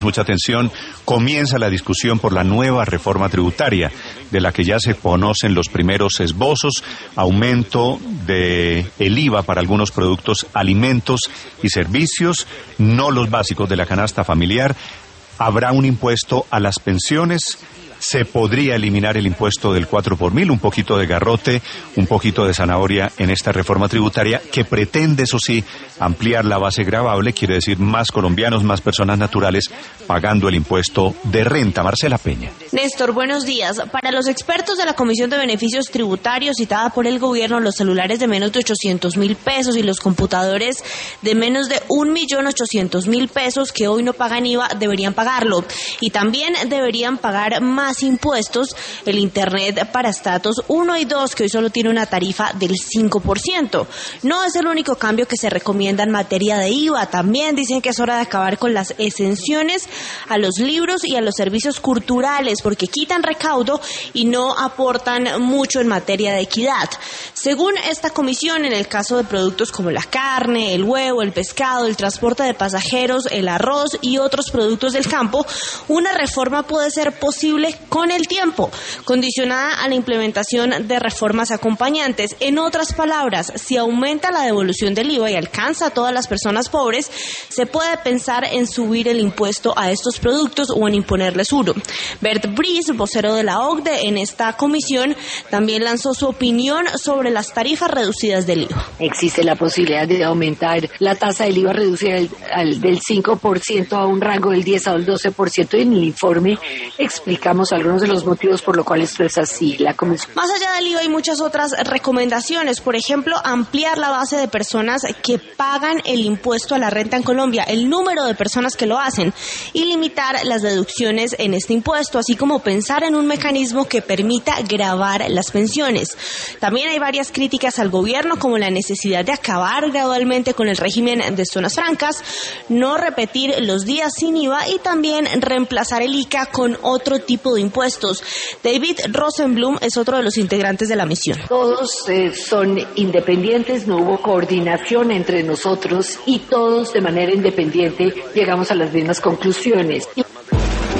Mucha atención, comienza la discusión por la nueva reforma tributaria, de la que ya se conocen los primeros esbozos, aumento del IVA para algunos productos, alimentos y servicios, no los básicos de la canasta familiar. Habrá un impuesto a las pensiones. Se podría eliminar el impuesto del 4 por mil, un poquito de garrote, un poquito de zanahoria en esta reforma tributaria que pretende, eso sí, ampliar la base gravable, quiere decir más colombianos, más personas naturales pagando el impuesto de renta. Marcela Peña. Néstor, buenos días. Para los expertos de la Comisión de Beneficios Tributarios citada por el gobierno, los celulares de menos de 800.000 pesos y los computadores de menos de 1.800.000 pesos que hoy no pagan IVA deberían pagarlo. Y también deberían pagar más impuestos el Internet para estratos 1 y 2, que hoy solo tiene una tarifa del 5%. No es el único cambio que se recomienda en materia de IVA. También dicen que es hora de acabar con las exenciones a los libros y a los servicios culturales, porque quitan recaudo y no aportan mucho en materia de equidad. Según esta comisión, en el caso de productos como la carne, el huevo, el pescado, el transporte de pasajeros, el arroz y otros productos del campo, una reforma puede ser posible con el tiempo, condicionada a la implementación de reformas acompañantes. En otras palabras, si aumenta la devolución del IVA y alcanza a todas las personas pobres, se puede pensar en subir el impuesto a estos productos o en imponerles uno. Bert Brice, vocero de la OCDE en esta comisión, también lanzó su opinión sobre las tarifas reducidas del IVA. Existe la posibilidad de aumentar la tasa del IVA reducida del 5% a un rango del 10 al 12%. En el informe explicamos algunos de los motivos por los cuales esto es así. La comisión. Más allá del IVA hay muchas otras recomendaciones. Por ejemplo, ampliar la base de personas que pagan el impuesto a la renta en Colombia, el número de personas que lo hacen, y limitar las deducciones en este impuesto, así como pensar en un mecanismo que permita gravar las pensiones. También hay varias críticas al gobierno, como la necesidad de acabar gradualmente con el régimen de zonas francas, no repetir los días sin IVA y también reemplazar el ICA con otro tipo de impuestos. David Rosenblum es otro de los integrantes de la misión. Todos son independientes, no hubo coordinación entre nosotros y todos de manera independiente llegamos a las mismas conclusiones.